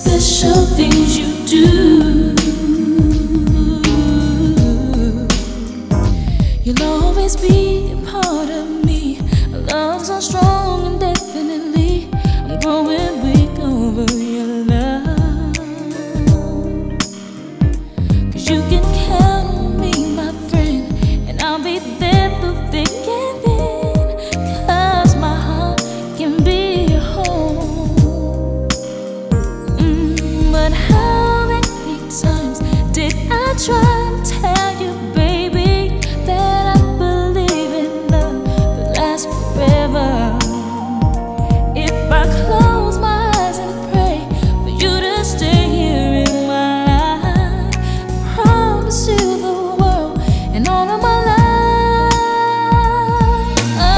special things you do. You'll always be a part of me. A love so strong and definitely I'm growing weak over your love. 'Cause you can count on me, my friend, and I'll be there through thick and thin. 'Cause my heart can be a home. But how many times did I try to tell you, baby, that I believe in love that lasts forever? If I close my eyes and pray for you to stay here in my life, I promise you the world and all of my life.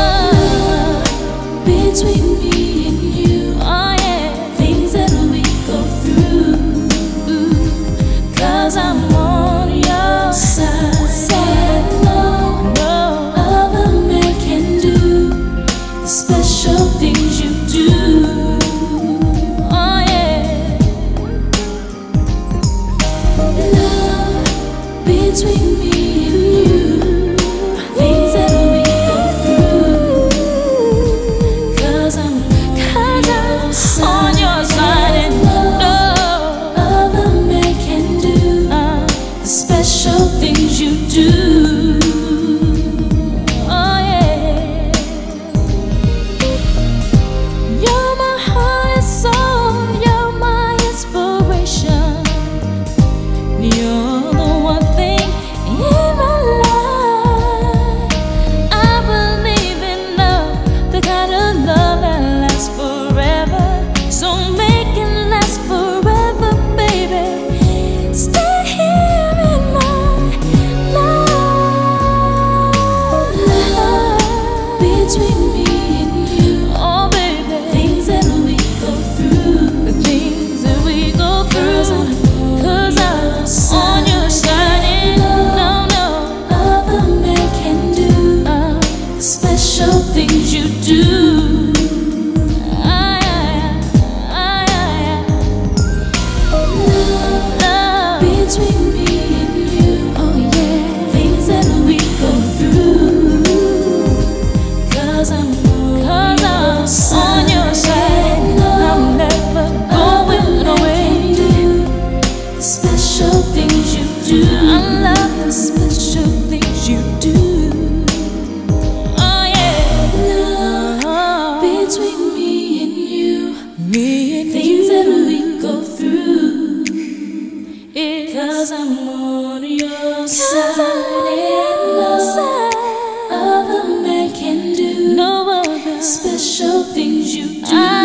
Between me and you, oh yeah, things that we go through. 'Cause I'm on your side. Said no other man can do the special things you do. Oh yeah, love between me and you, things that we go through. 'Cause I'm on your side, and no other man can do the special things you do. Oh yeah, you're my heart and soul, you're my inspiration. You're the one thing in my life. I believe in love, the kind of love that lasts forever. So make it last forever, baby. Stay here in my life. Love between me and you, oh baby, things that we go through, the things that we go through. 'Cause I'm on your side, and no other man can do the special things you do. Love between me and you, oh yeah, things that we go through. 'Cause I'm on your side, and I'm never going away. The special things you do, I love the special things you do. Oh yeah, love between me and you, things that we go through. 'Cause I'm on your side, and no other man can do no other special things you do.